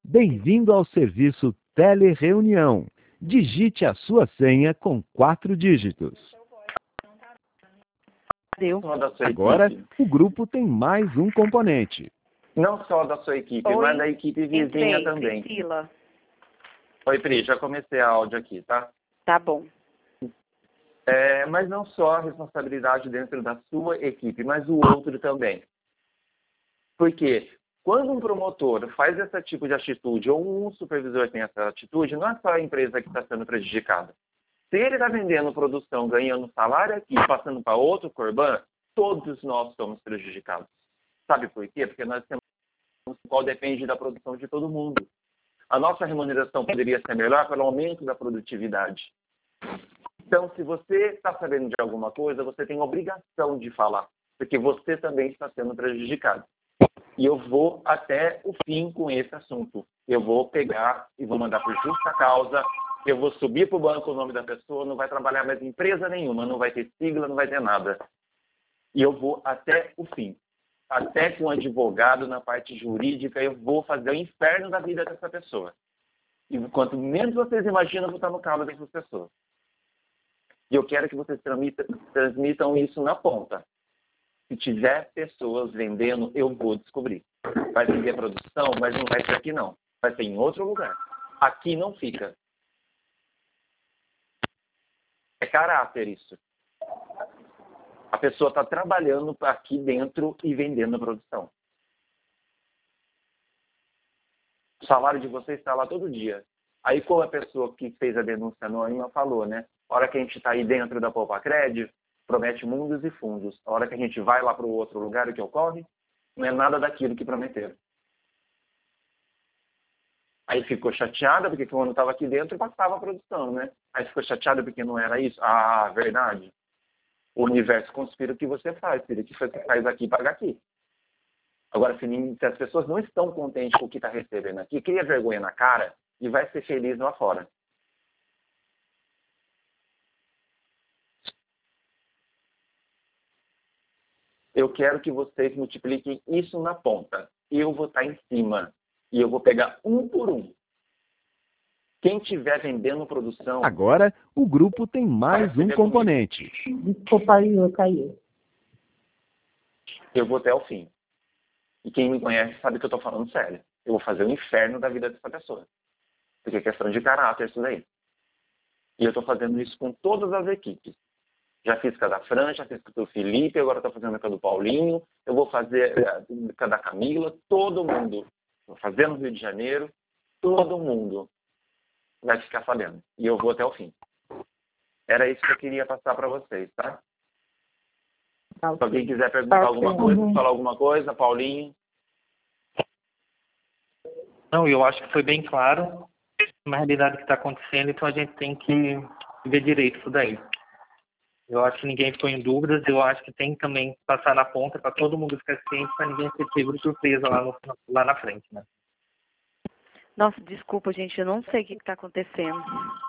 Bem-vindo ao serviço Telereunião. Digite a sua senha com 4 dígitos. Agora, o grupo tem mais um componente. Não só da sua equipe, Oi, mas da equipe vizinha entrei, também. Priscila. Oi, Pri, já comecei a áudio aqui, tá? Tá bom. Mas não só a responsabilidade dentro da sua equipe, mas o outro também. Porque quando um promotor faz esse tipo de atitude, ou um supervisor tem essa atitude, não é só a empresa que está sendo prejudicada. Se ele está vendendo produção, ganhando salário aqui, passando para outro Corban, todos nós somos prejudicados. Sabe por quê? Porque nós temos qual depende da produção de todo mundo. A nossa remuneração poderia ser melhor pelo aumento da produtividade. Então, se você está sabendo de alguma coisa, você tem obrigação de falar, porque você também está sendo prejudicado. E eu vou até o fim com esse assunto. Eu vou pegar e vou mandar por justa causa, eu vou subir para o banco o nome da pessoa, não vai trabalhar mais em empresa nenhuma, não vai ter sigla, não vai ter nada. E eu vou até o fim. Até com o advogado na parte jurídica, eu vou fazer o inferno da vida dessa pessoa. E quanto menos vocês imaginam, eu vou estar no calo dessas pessoas. E eu quero que vocês transmitam isso na ponta. Se tiver pessoas vendendo, eu vou descobrir. Vai vender produção, mas não vai ser aqui não. Vai ser em outro lugar. Aqui não fica. É caráter isso. A pessoa está trabalhando aqui dentro e vendendo a produção. O salário de vocês está lá todo dia. Aí, como a pessoa que fez a denúncia anônima falou, né? A hora que a gente está aí dentro da Poupa Crédito, promete mundos e fundos. A hora que a gente vai lá para o outro lugar, o que ocorre? Não é nada daquilo que prometeram. Aí ficou chateada, porque quando estava aqui dentro, passava a produção, né? Aí ficou chateada porque não era isso. Ah, verdade. O universo conspira o que você faz, filho. O que você faz aqui, paga aqui. Agora, se as pessoas não estão contentes com o que está recebendo aqui, cria vergonha na cara e vai ser feliz lá fora. Eu quero que vocês multipliquem isso na ponta. Eu vou estar em cima. E eu vou pegar um por um. Quem estiver vendendo produção... Agora, o grupo tem mais um componente. Desculpa aí, eu caí. Eu vou até o fim. E quem me conhece sabe que eu estou falando sério. Eu vou fazer o inferno da vida dessa pessoa. Porque é questão de caráter isso daí. E eu estou fazendo isso com todas as equipes. Já fiz com a da Fran, já fiz com o do Felipe, agora estou fazendo com a do Paulinho. Eu vou fazer com a da Camila, todo mundo. Vou fazer no Rio de Janeiro, todo mundo vai ficar sabendo. E eu vou até o fim. Era isso que eu queria passar para vocês, tá? Se alguém quiser perguntar alguma coisa, falar alguma coisa, Paulinho. Não, eu acho que foi bem claro uma realidade que está acontecendo, então a gente tem que ver direito isso daí. Eu acho que ninguém ficou em dúvidas, eu acho que tem que também passar na ponta para todo mundo ficar ciente, para ninguém ser pego de surpresa lá na frente, né? Nossa, desculpa, gente, eu não sei o que está acontecendo.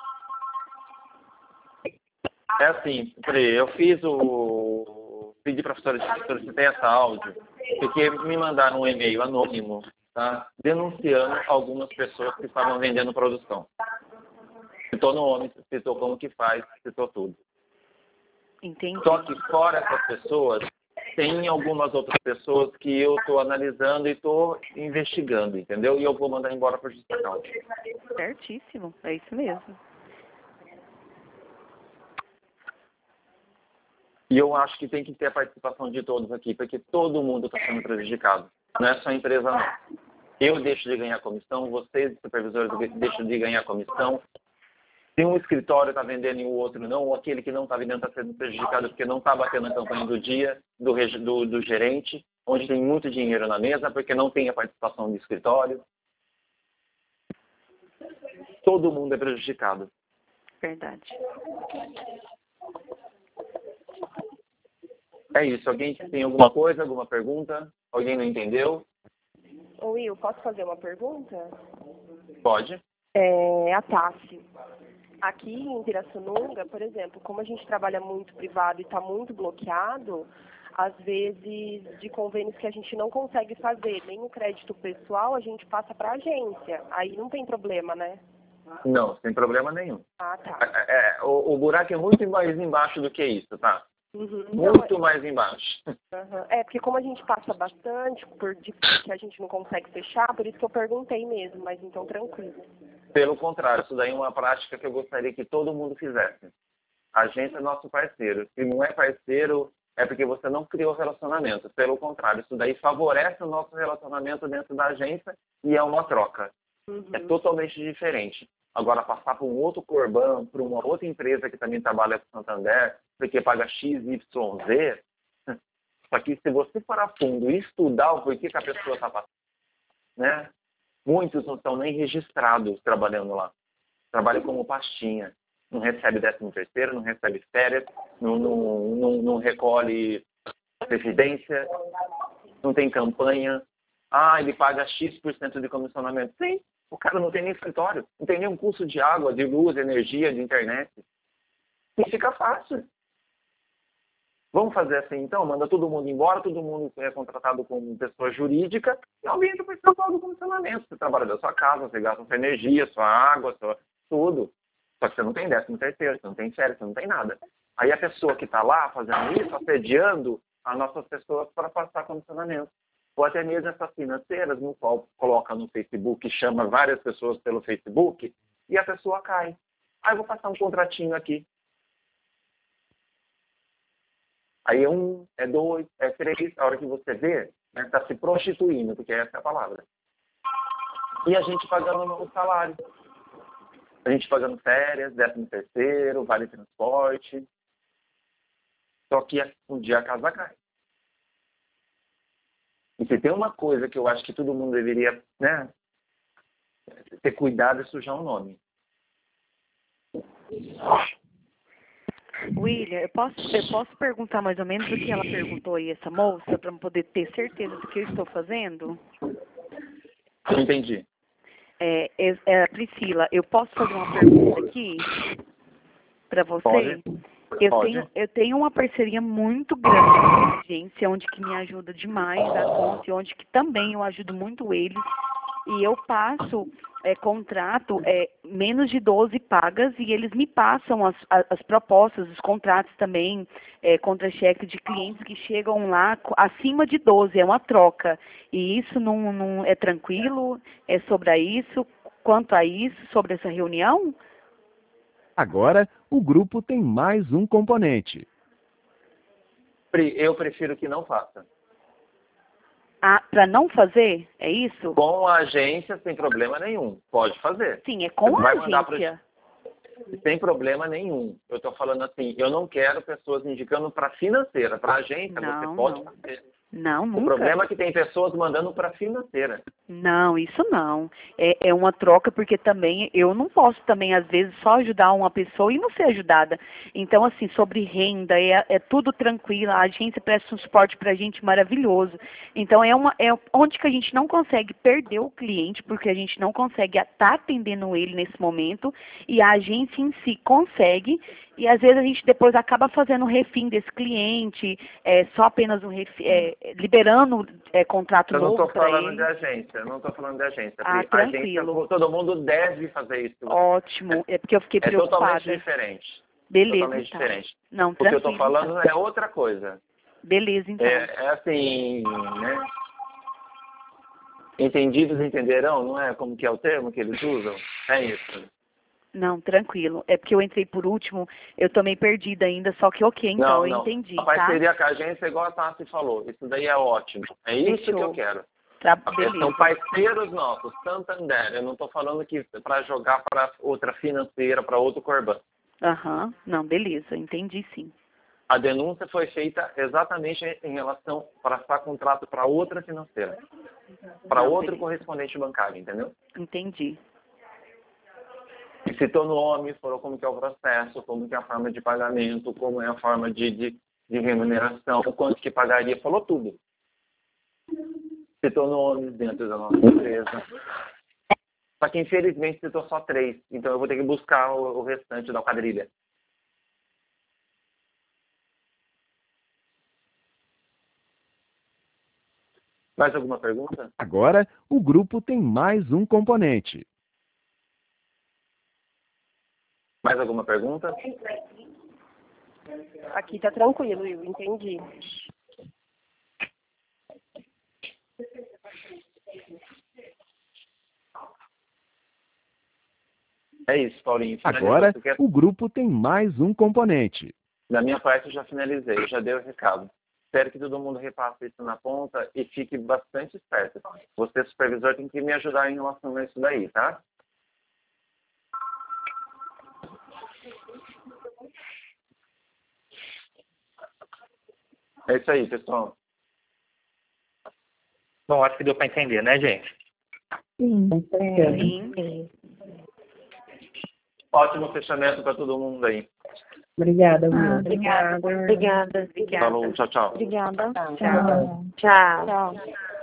É assim, eu fiz pedi para a professora de solicitar essa áudio, porque me mandaram um e-mail anônimo, tá? Denunciando algumas pessoas que estavam vendendo produção. Citou nome, citou como que faz, citou tudo. Entendi. Só que fora essas pessoas, tem algumas outras pessoas que eu estou analisando e estou investigando, entendeu? E eu vou mandar embora por justa causa. Certíssimo, é isso mesmo. E eu acho que tem que ter a participação de todos aqui, porque todo mundo está sendo prejudicado. Não é só a empresa, não. Eu deixo de ganhar comissão, vocês, supervisores, deixam de ganhar comissão. Se um escritório está vendendo e o outro não, ou aquele que não está vendendo está sendo prejudicado porque não está batendo a campanha do dia do gerente, onde tem muito dinheiro na mesa, porque não tem a participação do escritório. Todo mundo é prejudicado. Verdade. É isso. Alguém tem alguma coisa, alguma pergunta? Alguém não entendeu? Ô Will, posso fazer uma pergunta? Pode. A Tassi. Aqui em Pirassununga, por exemplo, como a gente trabalha muito privado e está muito bloqueado, às vezes, de convênios que a gente não consegue fazer, nem o crédito pessoal, a gente passa para a agência. Aí não tem problema, né? Não, sem problema nenhum. Ah, tá. O buraco é muito mais embaixo do que isso, tá? Uhum. Muito mais embaixo. Uhum. É, porque como a gente passa bastante, que a gente não consegue fechar, por isso que eu perguntei mesmo, mas então tranquilo. Pelo contrário, isso daí é uma prática que eu gostaria que todo mundo fizesse. A agência é nosso parceiro. Se não é parceiro, é porque você não criou relacionamento. Pelo contrário, isso daí favorece o nosso relacionamento dentro da agência e é uma troca. Uhum. É totalmente diferente. Agora, passar para um outro Corban, para uma outra empresa que também trabalha com o Santander, porque paga X, Y, Z, só que se você for a fundo e estudar o porquê que a pessoa está passando, né? Muitos não estão nem registrados trabalhando lá. Trabalham como pastinha. Não recebe 13º, não recebe férias, não recolhe previdência, não tem campanha. Ah, ele paga X% de comissionamento. Sim, o cara não tem nem escritório, não tem nenhum custo de água, de luz, de energia, de internet. E fica fácil. Vamos fazer assim então? Manda todo mundo embora, todo mundo é contratado como pessoa jurídica e aumenta o percentual do comissionamento. Você trabalha da sua casa, você gasta sua energia, sua água, tudo. Só que você não tem 13º, você não tem férias, você não tem nada. Aí a pessoa que está lá fazendo isso, assediando as nossas pessoas para passar comissionamento. Ou até mesmo essas financeiras, no qual coloca no Facebook, chama várias pessoas pelo Facebook, e a pessoa cai. Ah, eu vou passar um contratinho aqui. Aí é 1, é 2, é 3, a hora que você vê, está se prostituindo, porque essa é a palavra. E a gente pagando o salário. A gente pagando férias, 13º, vale transporte. Só que um dia a casa cai. E se tem uma coisa que eu acho que todo mundo deveria, né, ter cuidado é sujar o nome. William, eu posso perguntar mais ou menos o que ela perguntou aí, essa moça, para poder ter certeza do que eu estou fazendo? Não entendi. Priscila, eu posso fazer uma pergunta aqui para você? Pode. Eu tenho uma parceria muito grande com a agência, onde que me ajuda demais a conta, e onde que também eu ajudo muito eles. E eu passo contrato menos de 12 pagas e eles me passam as propostas, os contratos também, contra-cheque de clientes que chegam lá acima de 12, é uma troca. E isso não é tranquilo? É sobre isso? Quanto a isso, sobre essa reunião? Agora, o grupo tem mais um componente. Eu prefiro que não faça. Ah, para não fazer? É isso? Com a agência, sem problema nenhum. Pode fazer. Sim, é com a agência. Sem problema nenhum. Eu estou falando assim, eu não quero pessoas indicando para financeira. Para agência, você pode fazer. Não, nunca. O problema é que tem pessoas mandando para financeira. Não, isso não. É uma troca, porque também eu não posso também, às vezes, só ajudar uma pessoa e não ser ajudada. Então, assim, sobre renda, é tudo tranquilo. A agência presta um suporte para a gente maravilhoso. Então, é onde que a gente não consegue perder o cliente, porque a gente não consegue estar atendendo ele nesse momento, e a agência em si consegue. E às vezes a gente depois acaba fazendo um refim desse cliente, só apenas liberando contrato novo para ele. Eu não estou falando de agência, não estou falando de agência. Ah, tranquilo. Agência, todo mundo deve fazer isso. Ótimo, é porque eu fiquei preocupada. É totalmente diferente. Beleza, totalmente então. diferente. Não, o que eu estou falando é outra coisa. Beleza, então. É assim, né? Entendidos entenderão, não é? Como que é o termo que eles usam? É isso. Não, tranquilo. É porque eu entrei por último, eu tô meio perdida ainda, só que ok, então, eu entendi, a parceria com a agência é igual a Tassi falou. Isso daí é ótimo. É isso que eu quero. São parceiros nossos, Santander. Eu não estou falando que para jogar para outra financeira, para outro Corban. Aham, não, beleza, entendi sim. A denúncia foi feita exatamente em relação a passar contrato para outra financeira. Para outro correspondente bancário, entendeu? Entendi. E citou nome, falou como que é o processo, como que é a forma de pagamento, como é a forma de remuneração, o quanto que pagaria, falou tudo. Citou nomes dentro da nossa empresa. Só que infelizmente citou só 3, então eu vou ter que buscar o restante da quadrilha. Mais alguma pergunta? Agora, o grupo tem mais um componente. Mais alguma pergunta? Aqui tá tranquilo, Will, entendi. É isso, Paulinho. Finalizou. Agora, Você quer- o grupo tem mais um componente. Da minha parte, eu já finalizei, já dei o recado. Espero que todo mundo repasse isso na ponta e fique bastante esperto. Você, supervisor, tem que me ajudar em relação a isso daí, tá? É isso aí, pessoal. Bom, acho que deu para entender, né, gente? Sim. Sim. Ótimo fechamento para todo mundo aí. Obrigada, Will. Obrigada. Obrigada. Falou, tchau, tchau. Obrigada. Tchau. Tchau.